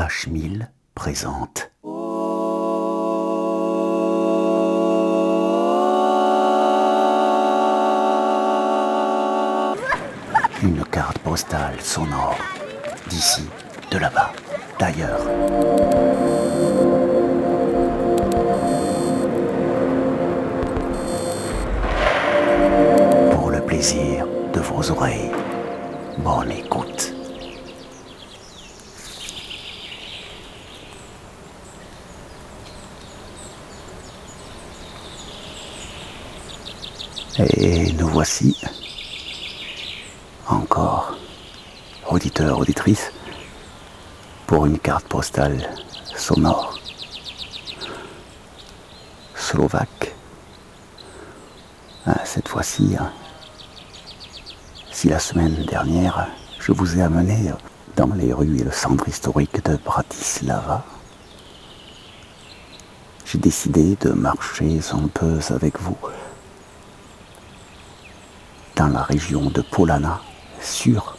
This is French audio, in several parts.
H1000 présente. Une carte postale sonore, d'ici, de là-bas, d'ailleurs. Pour le plaisir de vos oreilles, bonne écoute. Et nous voici, encore, auditeurs, auditrices, pour une carte postale sonore, slovaque. Cette fois-ci, si la semaine dernière, je vous ai amené dans les rues et le centre historique de Bratislava, j'ai décidé de marcher un peu avec vous dans la région de Polana, sur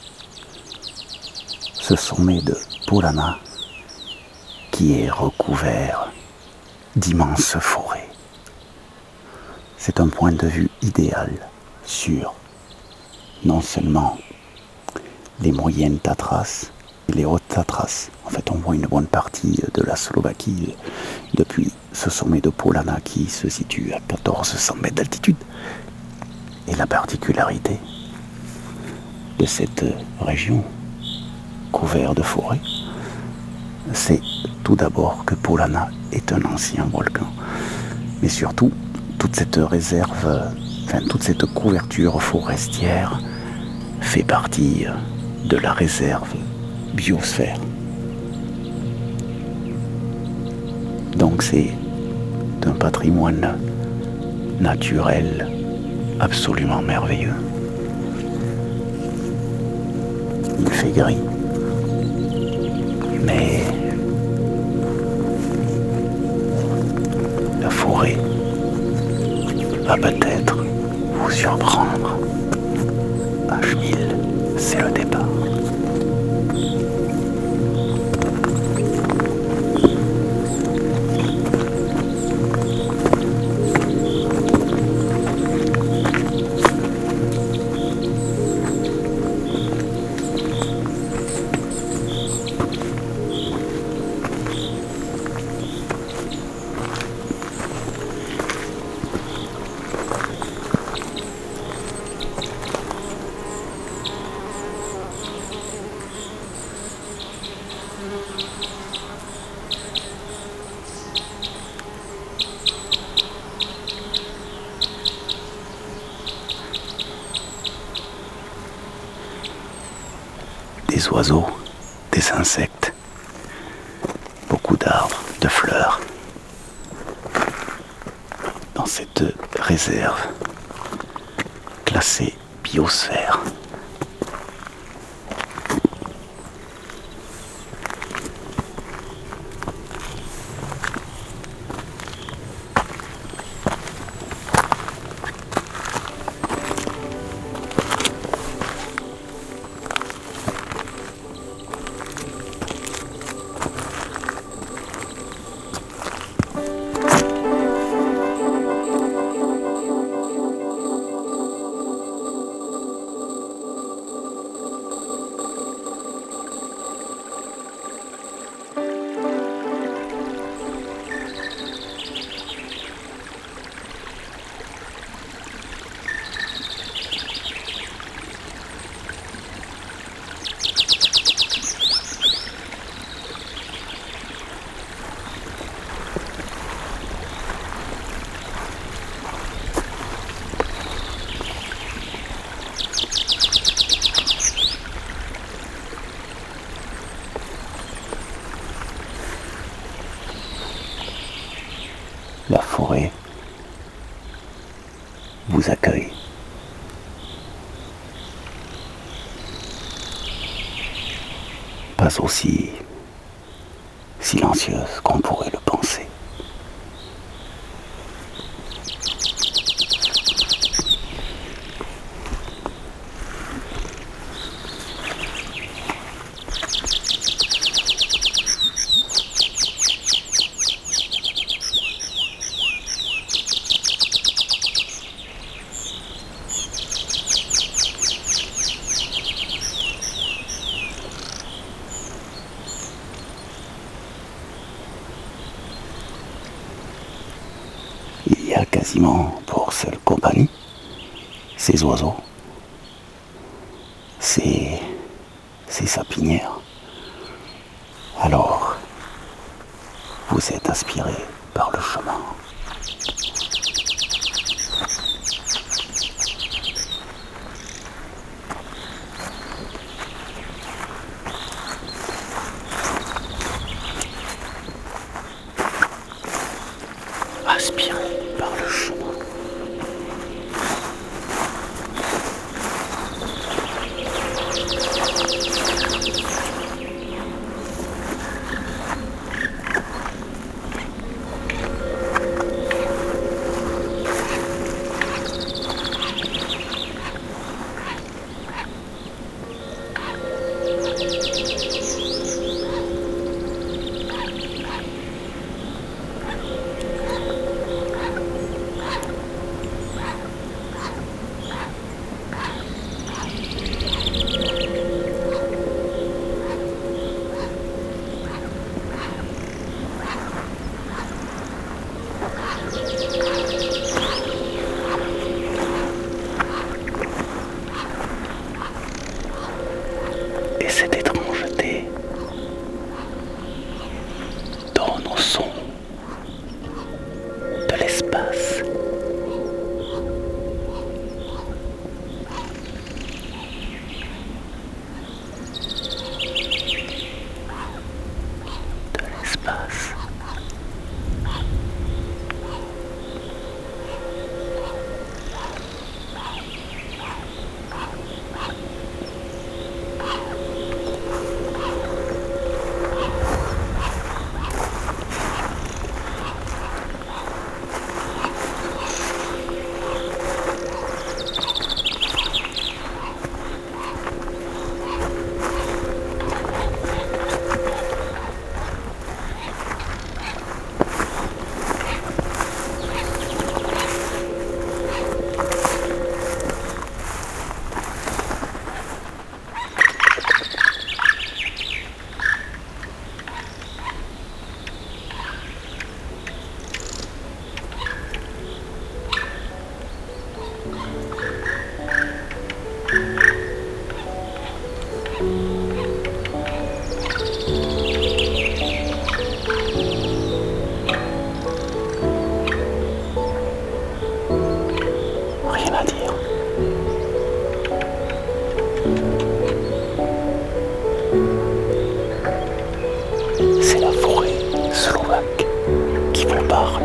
ce sommet de Polana qui est recouvert d'immenses forêts. C'est un point de vue idéal sur non seulement les moyennes Tatras et les hautes Tatras. En fait, on voit une bonne partie de la Slovaquie depuis ce sommet de Polana qui se situe à 1400 mètres d'altitude. Et la particularité de cette région couverte de forêts, c'est tout d'abord que Polana est un ancien volcan. Mais surtout, toute cette réserve, toute cette couverture forestière fait partie de la réserve biosphère. Donc c'est un patrimoine naturel absolument merveilleux. Il fait gris, mais la forêt va peut-être vous surprendre. H1000, c'est le départ. Des oiseaux, des insectes, beaucoup d'arbres, de fleurs. Dans cette réserve classée biosphère. La forêt vous accueille. Pas aussi silencieuse qu'on pourrait le penser. quasiment pour seule compagnie ces oiseaux, ces sapinières. Alors, vous êtes inspiré par le chemin. Aspiré par le chemin. Et cette étrangeté donne au son de l'espace. De l'espace. Rien à dire. C'est la forêt slovaque qui vous parle.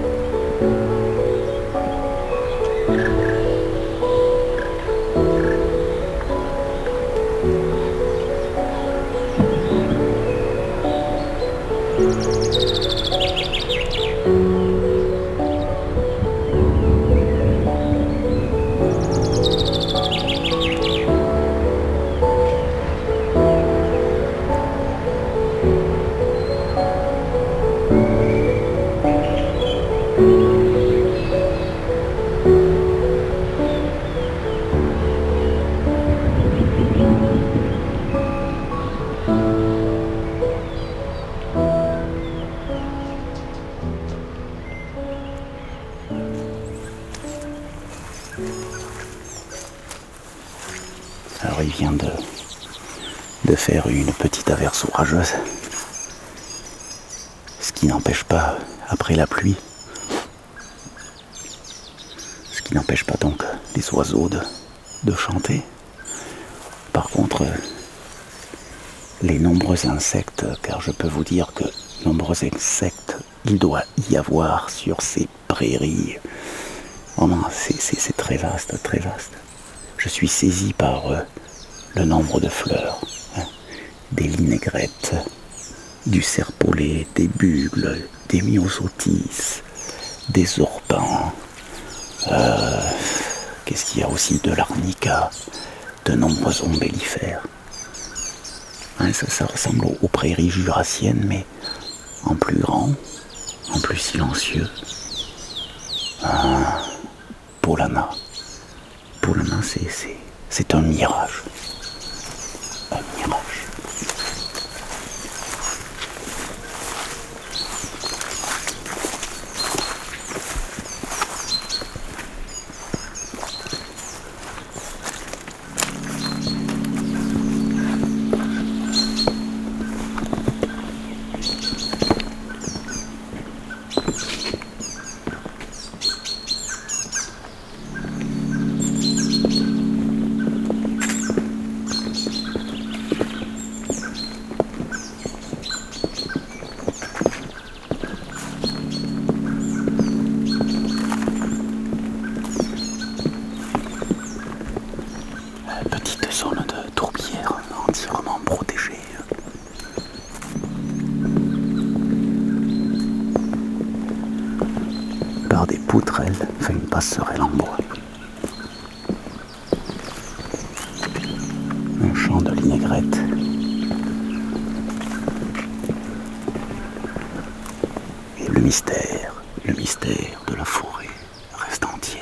Alors il vient de faire une petite averse orageuse, ce qui n'empêche pas, après la pluie, ce qui n'empêche pas donc les oiseaux de chanter. Par contre, les nombreux insectes, car je peux vous dire que nombreux insectes il doit y avoir sur ces prairies. Oh non, c'est très vaste, très vaste. Je suis saisi par le nombre de fleurs, hein, des linégrètes, du serpolet, des bugles, des myosotis, des orpans. Qu'est-ce qu'il y a aussi? De l'arnica, de nombreux ombellifères. Hein, ça ressemble aux prairies jurassiennes, mais en plus grand, en plus silencieux. Polana. Polana, c'est un mirage. Un mirage. poutrelle, enfin une passerelle en bois. Un champ de vinaigrette. Et le mystère de la forêt reste entier.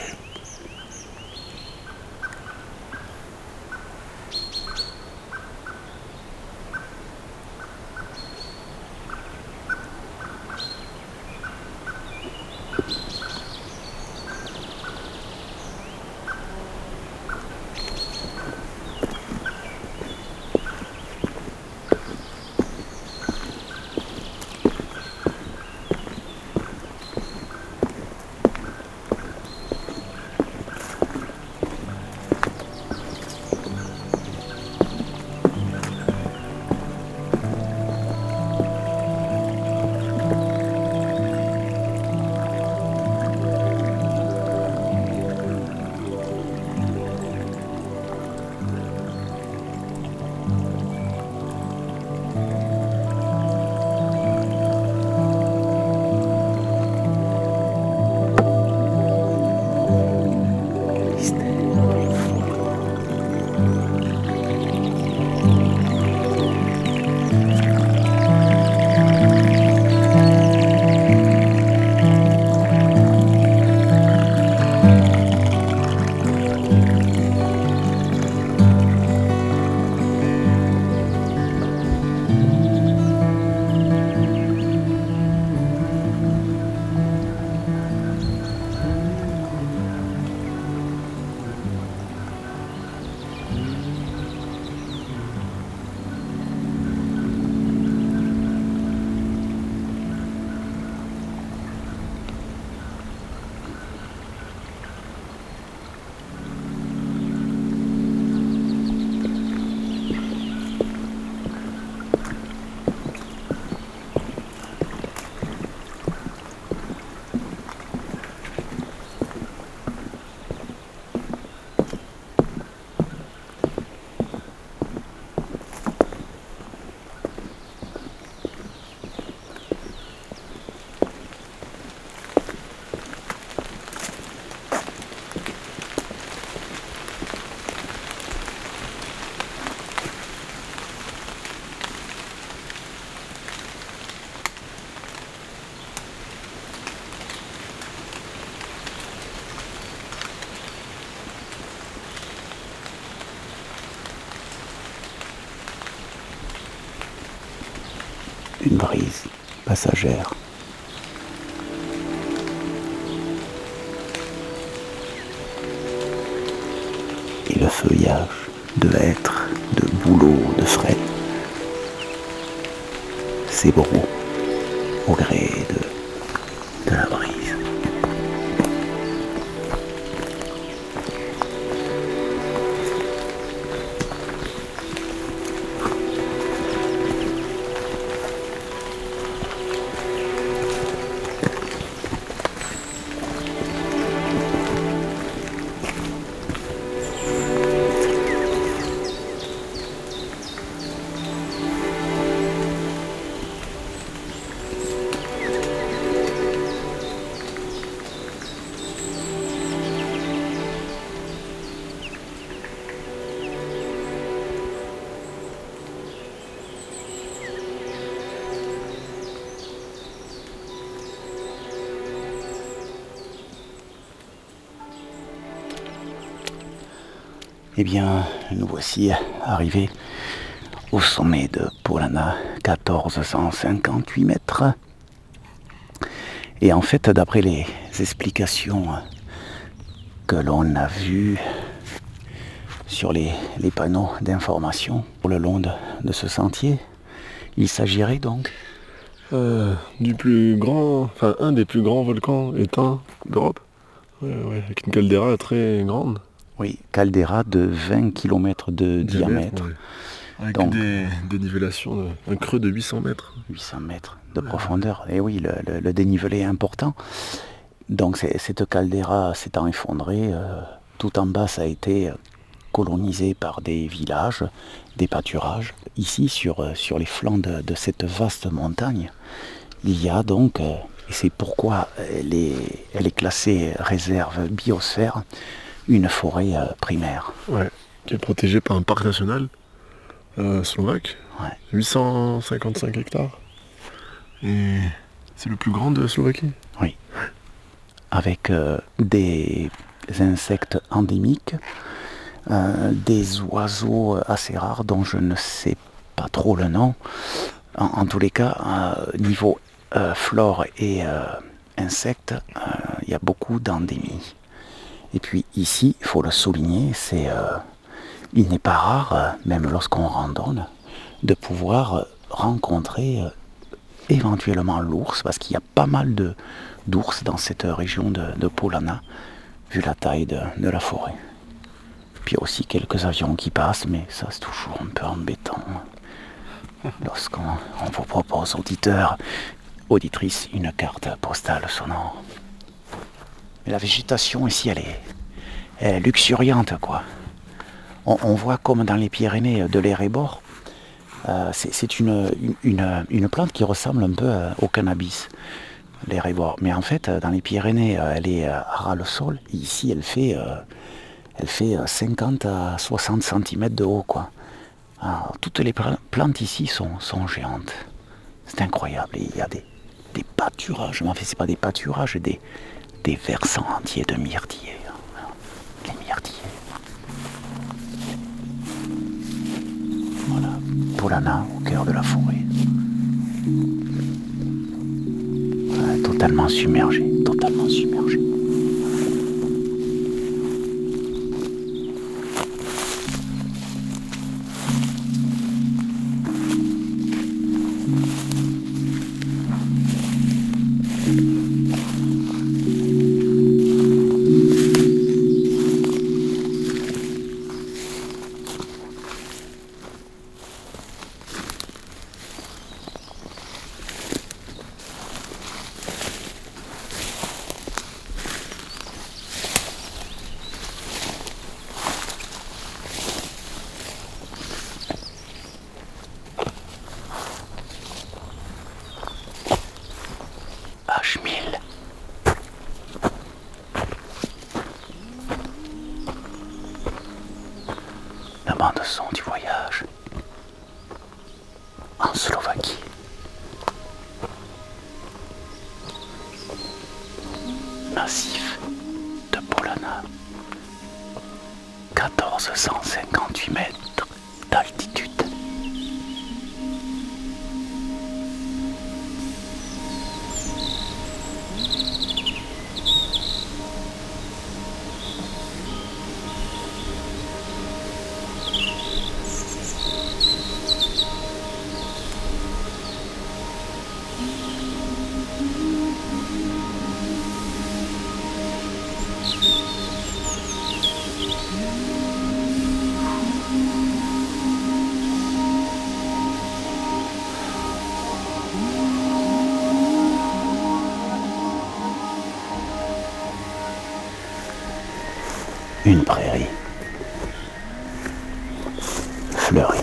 Une brise passagère. Et le feuillage de hêtres, de bouleaux, de frênes s'ébroue au gré de la brise. Eh bien, nous voici arrivés au sommet de Polana, 1458 mètres. Et en fait, d'après les explications que l'on a vues sur les panneaux d'information pour le long de ce sentier, il s'agirait donc du plus grand, enfin un des plus grands volcans éteints d'Europe, avec une caldeira très grande. Oui, caldeira de 20 km de diamètre. Ouais. Avec donc, des nivellations, un creux de 800 mètres. 800 mètres de profondeur. Et oui, le dénivelé est important. Donc cette caldeira s'étant effondrée, tout en bas ça a été colonisé par des villages, des pâturages. Ici, sur les flancs de cette vaste montagne, il y a donc Et c'est pourquoi elle est classée réserve biosphère, une forêt primaire. Ouais. Qui est protégée par un parc national slovaque. Ouais. 855 hectares. Et c'est le plus grand de Slovaquie. Oui. Avec des insectes endémiques, des oiseaux assez rares dont je ne sais pas trop le nom. En tous les cas, niveau flore et insectes, il y a beaucoup d'endémies. Et puis ici, il faut le souligner, il n'est pas rare, même lorsqu'on randonne, de pouvoir rencontrer éventuellement l'ours, parce qu'il y a pas mal d'ours dans cette région de Polana, vu la taille de la forêt. Puis il y a aussi quelques avions qui passent, mais ça c'est toujours un peu embêtant. Lorsqu'on vous propose, auditeurs, auditrices, une carte postale sonore. Mais la végétation ici, elle est luxuriante, quoi. On voit comme dans les Pyrénées de l'Erebor, c'est une plante qui ressemble un peu au cannabis, l'Erebor. Mais en fait, dans les Pyrénées, elle est à ras le sol. Et ici, elle fait 50 à 60 cm de haut, quoi. Alors, toutes les plantes ici sont géantes. C'est incroyable. Et il y a des pâturages. Mais en fait, c'est pas des pâturages, des versants entiers de myrtillers. Les myrtillers. Voilà. Polana, au cœur de la forêt. Ouais, totalement submergé. Totalement submergé. H1000. La bande son du voyage en Slovaquie. Massif de Polana. 1458 mètres d'altitude. Une prairie fleurie.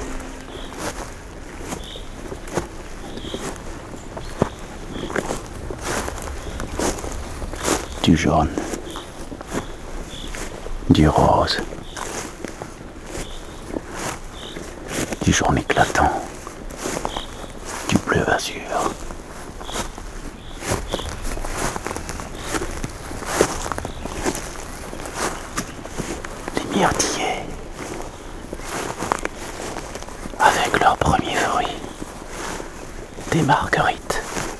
Du jaune, du rose, du jaune éclatant, du bleu azur. Les myrtillers, avec leurs premiers fruits, des marguerites.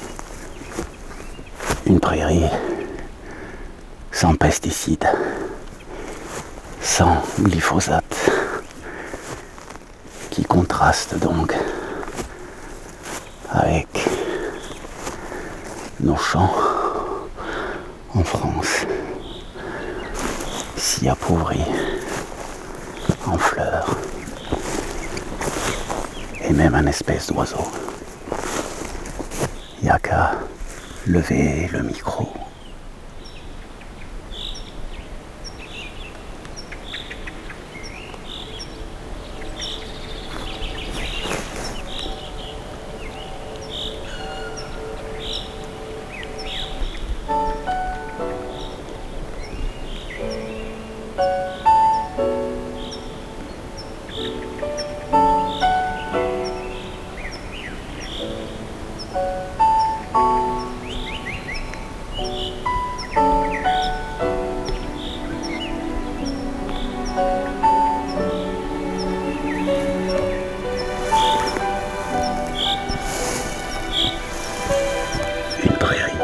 Une prairie sans pesticides, sans glyphosate, qui contraste donc avec nos champs en France, si appauvris en fleurs et même en espèces d'oiseaux. Il n'y a qu'à lever le micro. Une prairie.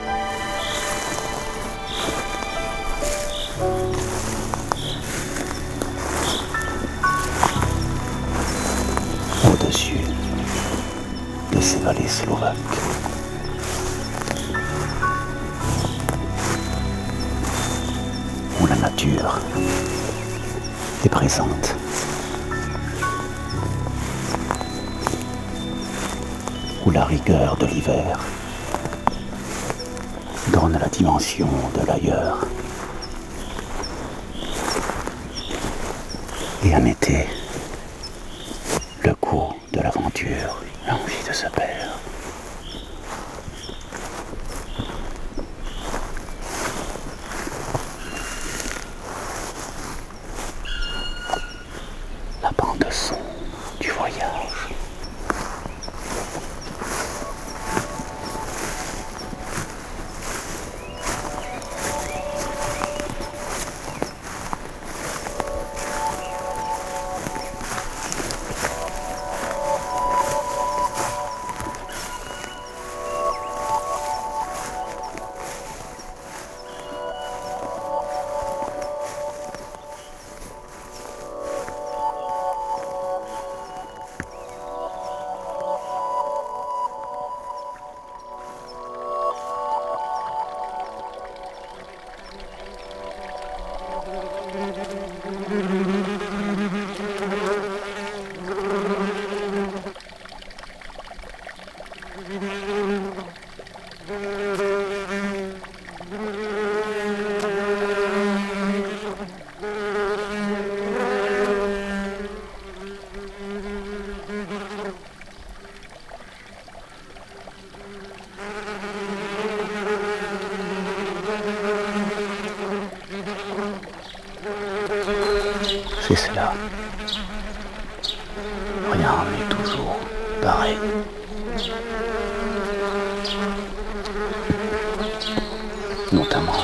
Au-dessus de ces vallées slovaques. Où la nature est présente. Où la rigueur de l'hiver donne la dimension de l'ailleurs. Et en été, le goût de l'aventure, l'envie de se perdre. La bande son du voyage. C'est cela. Rien n'est toujours pareil. Notamment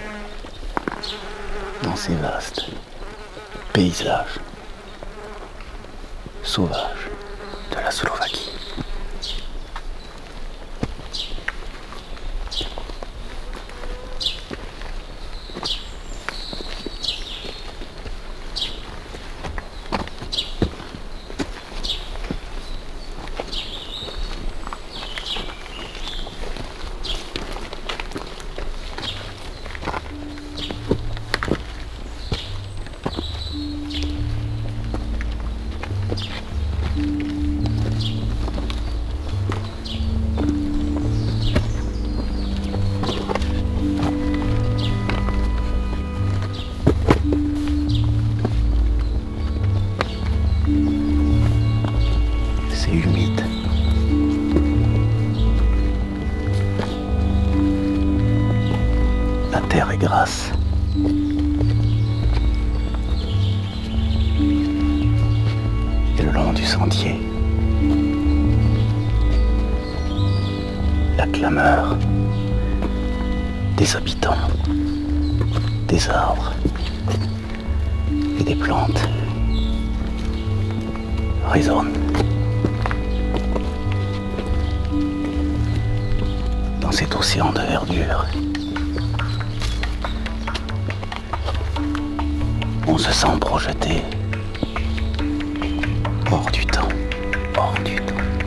dans ces vastes paysages sauvages de la Slovaquie. C'est humide. La terre est grasse. Et le long du sentier, la clameur des habitants, des arbres et des plantes résonne dans cet océan de verdure. On se sent projeté hors du temps, hors du temps.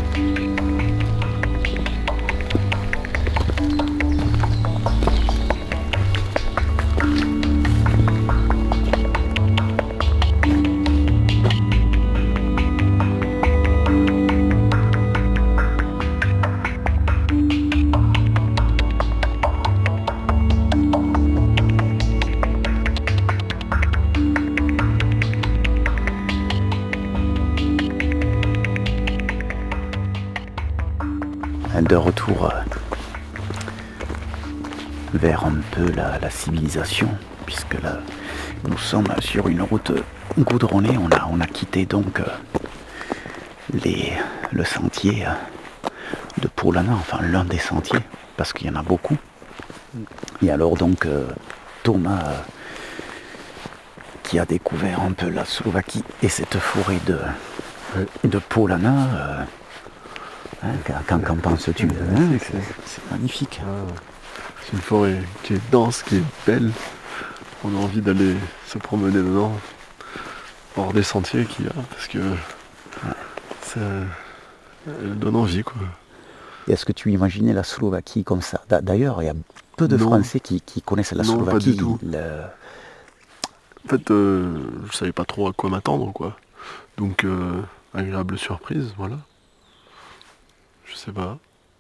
De retour vers un peu la civilisation, puisque là nous sommes sur une route goudronnée. On a quitté donc le sentier Polana, enfin l'un des sentiers, parce qu'il y en a beaucoup. Et alors donc Thomas, qui a découvert un peu la Slovaquie et cette forêt de Polana, qu'en penses-tu? C'est magnifique. C'est une forêt qui est dense, qui est belle. On a envie d'aller se promener dedans, hors des sentiers qu'il y a, parce que ça donne envie, quoi. Et est-ce que tu imaginais la Slovaquie comme ça? D'ailleurs, il y a peu de Français qui connaissent la Slovaquie. Non, pas du tout. En fait, je savais pas trop à quoi m'attendre, quoi. Donc, agréable surprise, voilà. Je sais pas.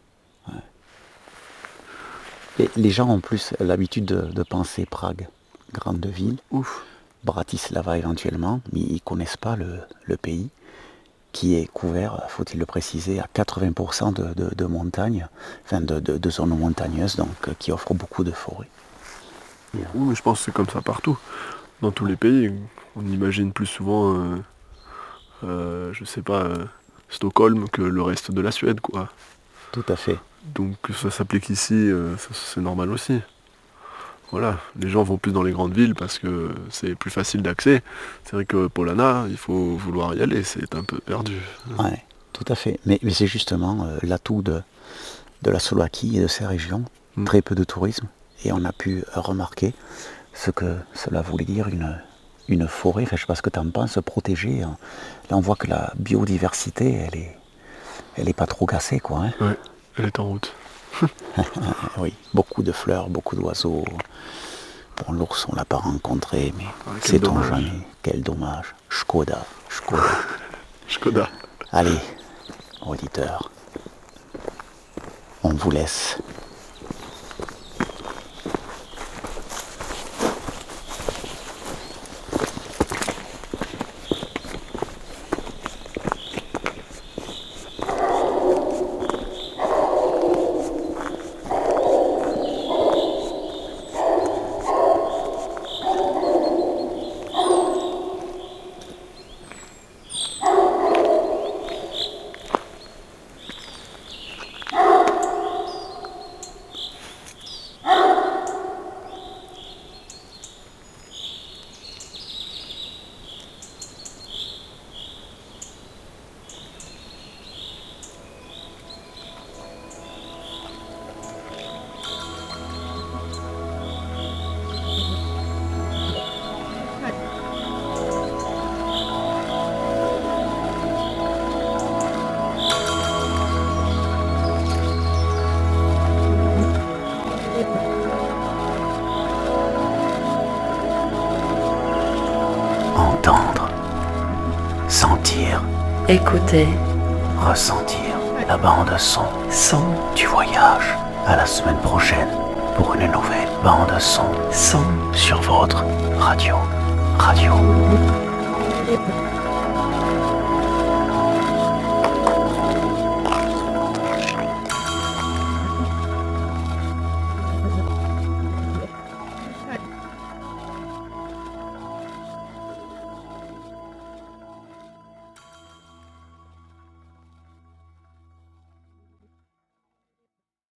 Et les gens ont plus l'habitude de penser Prague, grande ville, Ouf. Bratislava éventuellement, mais ils ne connaissent pas le pays qui est couvert, faut-il le préciser, à 80% de montagnes, enfin de zones montagneuses, donc qui offrent beaucoup de forêts. Oui, mais je pense que c'est comme ça partout. Dans tous les pays, on imagine plus souvent, je sais pas, Stockholm que le reste de la Suède, quoi. Tout à fait. Donc que ça s'applique ici, c'est normal aussi. Voilà, les gens vont plus dans les grandes villes parce que c'est plus facile d'accès. C'est vrai que Polana, il faut vouloir y aller, c'est un peu perdu. Ouais, tout à fait. Mais c'est justement l'atout de la Slovaquie et de ces régions. Très peu de tourisme. Et on a pu remarquer ce que cela voulait dire une forêt, enfin, je ne sais pas ce que tu en penses, protégée. Là on voit que la biodiversité, elle est pas trop cassée, quoi. Hein. Ouais, elle est en route. Oui, beaucoup de fleurs, beaucoup d'oiseaux. Bon, l'ours, on l'a pas rencontré, mais sait-on jamais. Quel dommage. Škoda. Škoda. Allez, auditeurs, on vous laisse. Entendre, sentir, écouter, ressentir la bande son son, du voyage. À la semaine prochaine pour une nouvelle bande son son. sur votre radio.